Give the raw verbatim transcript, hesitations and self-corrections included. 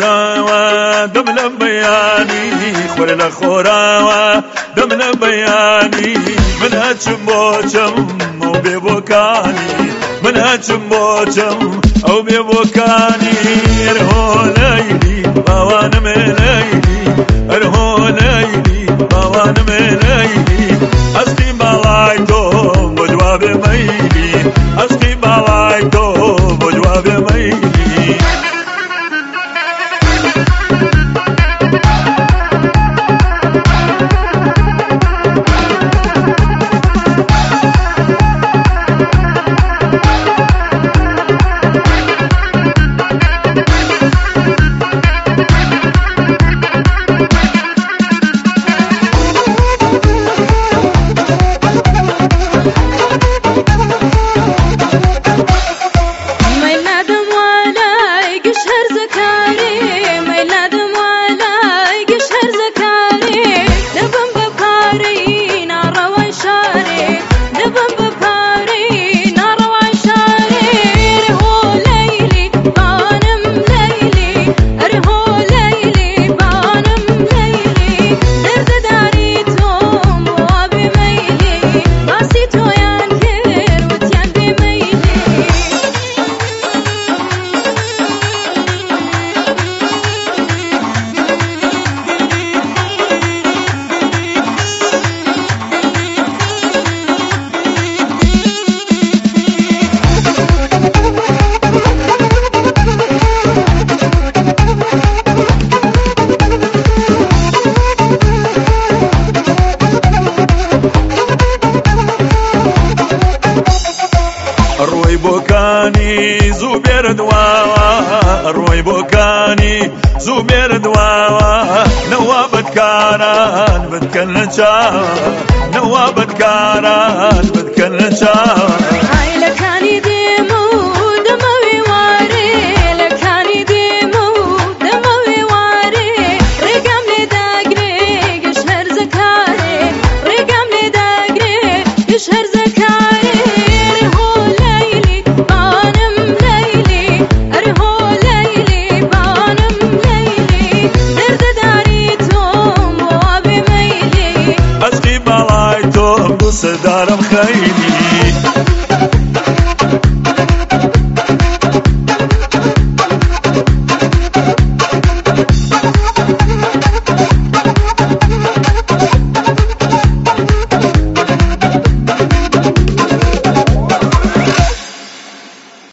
لخوراوة دم لبياني خور لخوراوة دم لبياني من هاتشم بوچم او بيبوكاني من هاتشم بوچم او بيبوكاني ارهو ليلي باوانم ليلي ارهو ليلي باوانم ليلي اسقي بالايتو بجواب ميلي اسقي بالايتو بجواب ميلي روي بوكاني زوبير دواوا روي بوكاني زوبير دواوا نوابت كاران بتكلن شاوا نوابت كاران بتكلن شاوا هاي لكاني ديمو دموي واري لكاني ديمو دموي واري رقم لي داقري يشهر زكاري رقم لي داقري يشهر زكاري صدارم خيلي